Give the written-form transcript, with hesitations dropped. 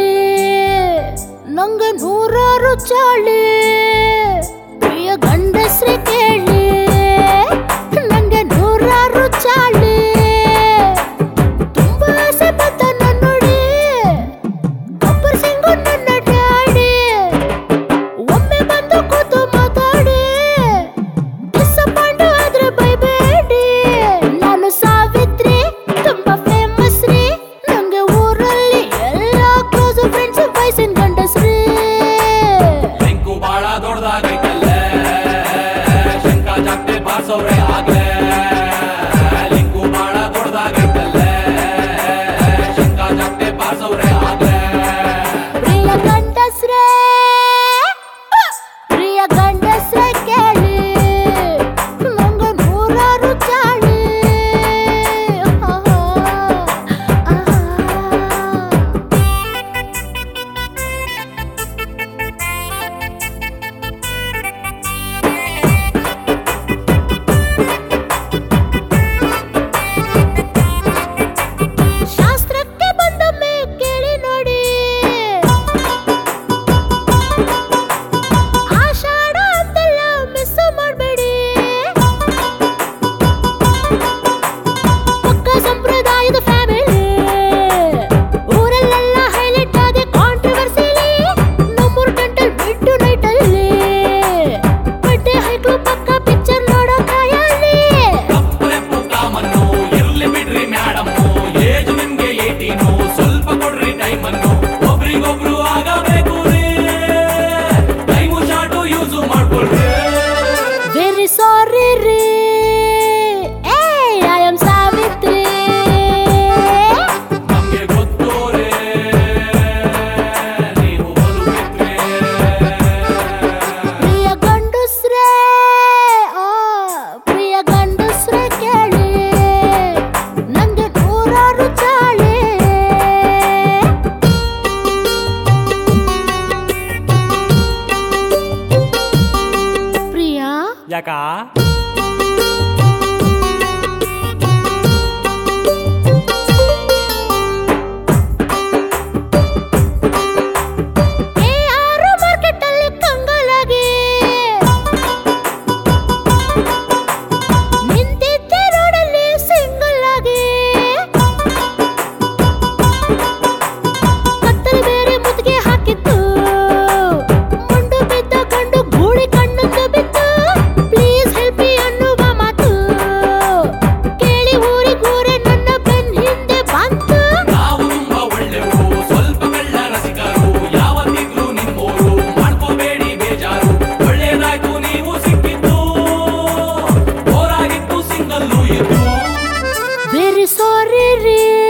ಕೇಳಿ ನಂಗೆ ನೂರಾರು ಚಾಳಿ ಪ್ರಿಯ ಗಂಡಸ್ರೆ ಕೇಳಿ ನಂಗೆ ನೂರಾರು ಚಾಳಿ ತುಂಬಾ ಆಸೆ ಬಂತ ನೋಡಿ ಗಬ್ಬರ್ ಸಿಂಗು ನನ್ನ ಡ್ಯಾಡಿ ಒಮ್ಮೆ ಬಂದು ಕೂತು ಮಾತಾಡಿ ಡಿಸಪಾಯಿಂಟ್ ಆದ್ರೆ ಬೈಬೇಡಿ ನಾನು ಸಾವಿತ್ರಿ ತುಂಬಾ ಫೇಮಸ್ ರೀ ನಂಗೆ ಊರಲ್ಲಿ ಎಲ್ಲ ಕ್ಲೋಸ್ ಫ್ರೆಂಡ್ಸ್ ವಯಸ್ಸಿನ ಗಂಡಸ್ರಿ ಲಿಂಕು ಬಾಳ ದೊಡ್ಡದಾಗೈತಲ್ಲೇ ಶಂಕ ಜಾಗ್ತೆ ಬಾರ್ಸವ್ರೆ ಆಗ್ಲೇ ಲಿಂಕು ಬಾಳ ದೊಡ್ಡದಾಗೈತಲ್ಲೇ ಶಂಕ ಜಾಗ್ತೆ ಬಾರ್ಸವ್ರೆ ಆಗ್ಲೇ ಪ್ರಿಯ ಗಂಡಸ್ರೆ ಕೇಳಿ ನಂಗೆ ನೂರಾರು ಚಾಳಿ ಶಾಸ್ತ್ರಕ್ಕೆ ಬಂದೊಮ್ಮೆ ಕೇಳಿ ನೋಡಿ ಆಷಾಢ ಅಂತೆಲ್ಲ ಮಿಸ್ ಮಾಡಬೇಡಿ ಪಕ್ಕ ಸಂಪ್ರದಾಯದ ಫ್ಯಾಮಿಲಿ ಊರಲ್ಲೆಲ್ಲ ಹೈಲೈಟ್ ಆದ ಕಾಂಟ್ರವರ್ಸಿಲಿ ನಮ್ಮೂರ್ ಗಂಟಲ್ ಮಿಡ್ ನೈಟ್ ಅಲ್ಲಿ ಬಟ್ಟೆ ಹೈಕ್ಳು ಪಕ್ಕ ಪಿಕ್ಚರ್ ನೋಡೋ ಕಾಯಲ್ಲಿ ಕಪ್ಪು ಕಾಮನ್ನು ಇರ್ಲಿ ಬಿಡ್ರಿ ಮ್ಯಾಡಮ್ಮು ಏಜ್ ನಿಮ್ಗೆ 18 ಸ್ವಲ್ಪ ಕೊಡ್ರಿ ಟೈಮನ್ನು ಒಬ್ರಿಗೊಬ್ರು ಆಗಬೇಕು ರೀ ಟೈಮು ಶಾರ್ಟು ಯೂಸು ಮಾಡ್ಕೊಳ್ರಿ ವೆರಿ ಸಾರಿ ರೀ ಐ ಆಮ್ ಸಾವಿತ್ರಿ ನಮ್ಗೆ ಗೊತ್ತೋರೆ ನೀವು ಬದುಕಿದ್ರೆ ಪ್ರಿಯ ಗಂಡಸ್ರೆ ಕೇಳಿ ನಂಗೆ ನೂರಾರು ಚಾಳಿ ಪ್ರಿಯಾ ಯಾಕಾ AR ಮಾರ್ಕೆಟ್ ಅಲ್ಲಿ ಕಂಗಾಲಾಗಿ ನಿಂತಿದ್ದೆ ರೋಡಲ್ಲಿ ಸಿಂಗಲ್ ಆಗಿ ಕತ್ತಲು ಬೇರೆ ಮುತ್ತಿಗೆ ಹಾಕಿತ್ತು ಮುಂಡು ಬಿದ್ದ ಕಂಡು ಗೂಳಿ ಕಣ್ಣೊಂದು ಬಿತ್ತು ಪ್ಲೀಸ್ ಹೆಲ್ಪ್ ಮೀ ಅನ್ನುವ ಮಾತು ಕೇಳಿ ಊರಿಗೂರೆ ನನ್ನ ಬೆನ್ ಹಿಂದೆ ಬಂತು ನಾವು ತುಂಬಾ ಒಳ್ಳೆಯವರು ಸ್ವಲ್ಪ ಕಳ್ಳ ರಸಿಕರು ಯಾವತ್ತಿದ್ರು ನಿಮ್ಮೋರು ಮಾಡ್ಕೋಬೇಡಿ ಬೇಜಾರು ಒಳ್ಳೇದಾಯ್ತು ನೀವು ಸಿಕ್ಕಿದ್ದು ಬೋರಾಗಿತ್ತು ಸಿಂಗಲ್ಲು ಇದ್ದು ವೆರಿ ಸಾರಿ ರೀ